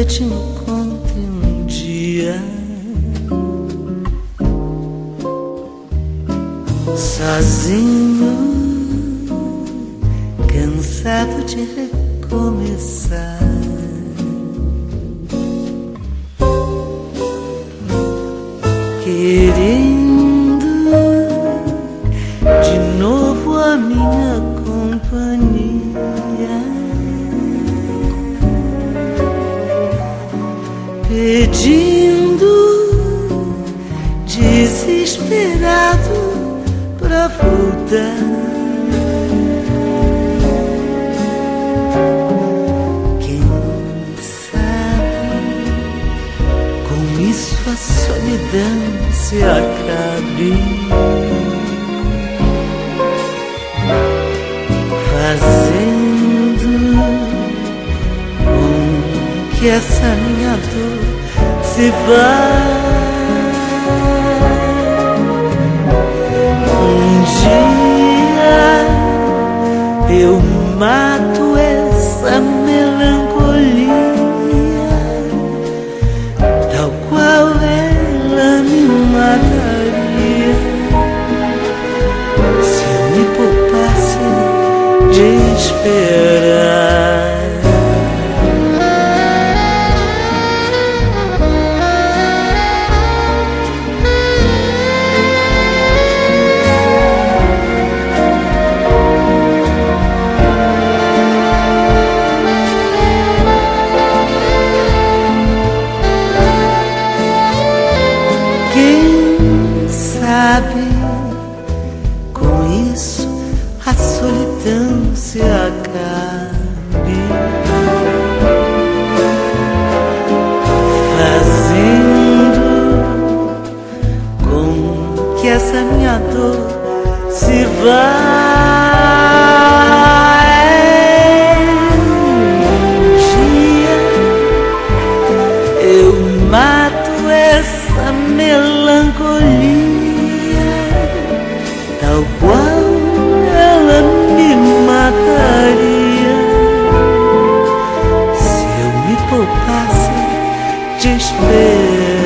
vida te encontre um dia sozinho, cansado de recomeçar. Querendo de novo a minha companhia, pedindo desesperado pra voltar. Quem sabe com isso a solidão se acabe, fazendo com que essa minha dor se vá. Um dia eu mato essa melancolia, tal qual ela me mataria, se eu me poupasse de esperar. Quem sabe com isso a solidão se acabe, fazendo com que essa minha dor se vá. Um dia eu mato essa melancolia, tal qual ela me mataria, se eu me poupasse de esperar.